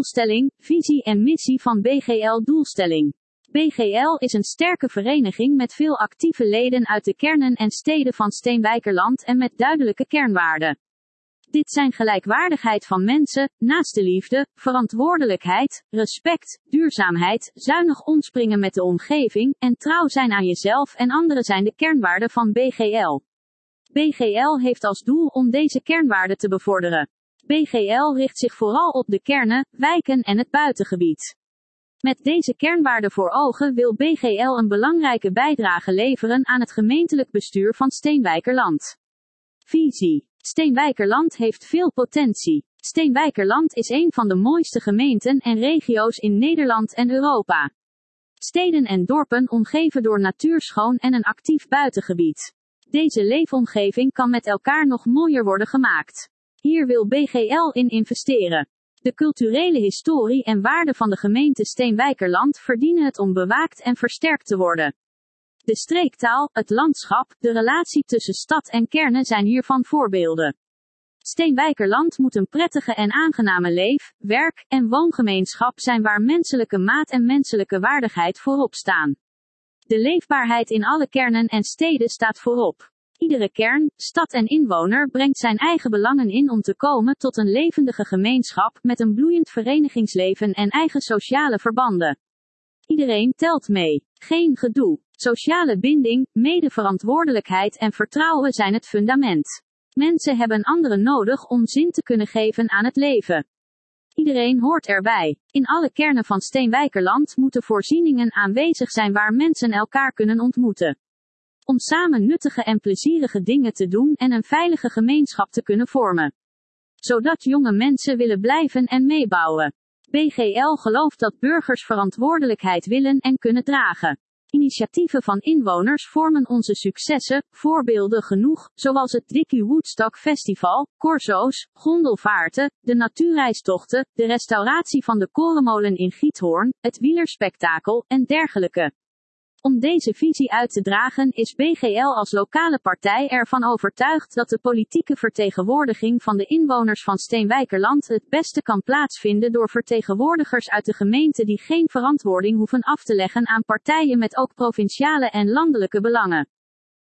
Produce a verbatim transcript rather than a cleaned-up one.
Doelstelling, visie en missie van B G L. Doelstelling. B G L is een sterke vereniging met veel actieve leden uit de kernen en steden van Steenwijkerland en met duidelijke kernwaarden. Dit zijn gelijkwaardigheid van mensen, naastenliefde, verantwoordelijkheid, respect, duurzaamheid, zuinig omspringen met de omgeving en trouw zijn aan jezelf en anderen zijn de kernwaarden van B G L. B G L heeft als doel om deze kernwaarden te bevorderen. B G L richt zich vooral op de kernen, wijken en het buitengebied. Met deze kernwaarden voor ogen wil B G L een belangrijke bijdrage leveren aan het gemeentelijk bestuur van Steenwijkerland. Visie. Steenwijkerland heeft veel potentie. Steenwijkerland is een van de mooiste gemeenten en regio's in Nederland en Europa. Steden en dorpen omgeven door natuurschoon en een actief buitengebied. Deze leefomgeving kan met elkaar nog mooier worden gemaakt. Hier wil B G L in investeren. De culturele historie en waarden van de gemeente Steenwijkerland verdienen het om bewaakt en versterkt te worden. De streektaal, het landschap, de relatie tussen stad en kernen zijn hiervan voorbeelden. Steenwijkerland moet een prettige en aangename leef-, werk- en woongemeenschap zijn waar menselijke maat en menselijke waardigheid voorop staan. De leefbaarheid in alle kernen en steden staat voorop. Iedere kern, stad en inwoner brengt zijn eigen belangen in om te komen tot een levendige gemeenschap met een bloeiend verenigingsleven en eigen sociale verbanden. Iedereen telt mee. Geen gedoe. Sociale binding, medeverantwoordelijkheid en vertrouwen zijn het fundament. Mensen hebben anderen nodig om zin te kunnen geven aan het leven. Iedereen hoort erbij. In alle kernen van Steenwijkerland moeten voorzieningen aanwezig zijn waar mensen elkaar kunnen ontmoeten. Om samen nuttige en plezierige dingen te doen en een veilige gemeenschap te kunnen vormen. Zodat jonge mensen willen blijven en meebouwen. B G L gelooft dat burgers verantwoordelijkheid willen en kunnen dragen. Initiatieven van inwoners vormen onze successen, voorbeelden genoeg, zoals het Dickie Woodstock Festival, corso's, gondelvaarten, de natuurreistochten, de restauratie van de korenmolen in Giethoorn, het wielerspektakel en dergelijke. Om deze visie uit te dragen is B G L als lokale partij ervan overtuigd dat de politieke vertegenwoordiging van de inwoners van Steenwijkerland het beste kan plaatsvinden door vertegenwoordigers uit de gemeente die geen verantwoording hoeven af te leggen aan partijen met ook provinciale en landelijke belangen.